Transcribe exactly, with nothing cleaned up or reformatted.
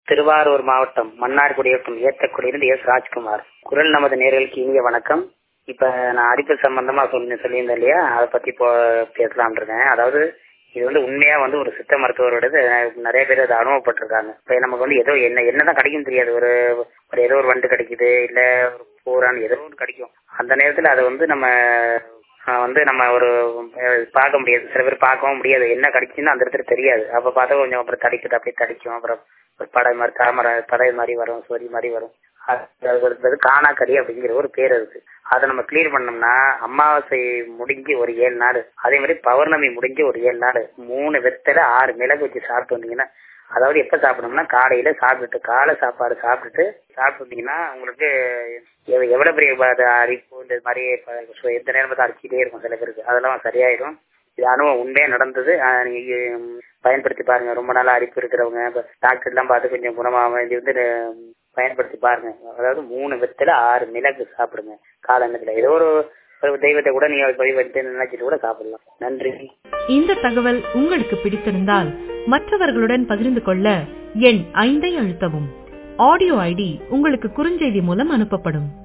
திருவாரூர் மாவட்டம் மன்னார்குடி வட்டம் ஏத்தக்குடியிலிருந்து எஸ் ராஜ்குமார். குரல் நமது நேயர்களுக்கு இனிய வணக்கம். இப்ப நான் அரிப்பு சம்பந்தமா சொல்லி சொல்லியிருந்தேன் இல்லையா, அதை பத்தி இப்போ பேசலாம் இருக்கேன். அதாவது இது வந்து உண்மையா வந்து ஒரு சித்த மருத்துவரோட நிறைய பேர் அதை அனுபவப்பட்டிருக்காங்க. இப்ப நமக்கு வந்து ஏதோ என்ன என்னதான் கிடைக்கும் தெரியாது, ஒரு ஒரு ஏதோ ஒரு வண்டு கிடைக்குது, இல்ல ஒரு பூரான் ஏதோ ஒன்று கிடைக்கும். அந்த நேரத்துல அதை வந்து நம்ம வந்து நம்ம ஒரு பார்க்க முடியாது, சில பேர் பார்க்கவும் முடியாது, என்ன கிடைக்குன்னு அந்த இடத்துல தெரியாது. அப்ப பார்த்தா கொஞ்சம் அப்புறம் தடிக்குது, அப்படியே தடிக்கும், அப்புறம் ஒரு படை மாதிரி தாமரை படை மாதிரி வரும், சொறி மாதிரி வரும். அது காணாக்கடி அப்படிங்கிற ஒரு பேர் இருக்கு. அதை நம்ம கிளியர் பண்ணோம்னா அமாவாசை முடிஞ்சு ஒரு ஏழு நாள், அதே மாதிரி பௌர்ணமி முடிஞ்சு ஒரு ஏழு நாள் மூணு வெத்தலை ஆறு மிளகு வச்சு சாப்பிட்டு வந்தீங்கன்னா, அதாவது எப்ப சாப்பிடணும்னா காலையில சாப்பிட்டுட்டு காலை சாப்பாடு சாப்பிட்டுட்டு சாப்பிட்டு வந்தீங்கன்னா உங்களுக்கு எவ்வளவு பெரிய அரிப்பு இந்த மாதிரி எந்த நேரம் பார்த்து அரிச்சிட்டே இருக்கும் சில பேருக்கு, அதெல்லாம் சரியாயிடும். இது அனுபவம் உண்மையா நடந்தது. நீங்க பயன்படுத்தி பாருங்க. ரொம்ப நாளா அரிப்பு இருக்கிறவங்க டாக்டர் எல்லாம் பார்த்து கொஞ்சம் குணமாகும், இது வந்து பயன்படுத்தி பாருங்க. அதாவது மூணு வெத்தலை ஆறு மிளகு சாப்பிடுங்க காலங்கத்துல. ஏதோ ஒரு தெய்வத்தை கூட நீங்க போய் வந்து நினைச்சிட்டு கூட சாப்பிடலாம். நன்றி. இந்த தகவல் உங்களுக்கு பிடித்திருந்தால் மற்றவர்களுடன் பகிர்ந்து கொள்ள எண் ஐந்தை அழுத்தவும். ஆடியோ ஐடி உங்களுக்கு குறுஞ்செய்தி மூலம் அனுப்பப்படும்.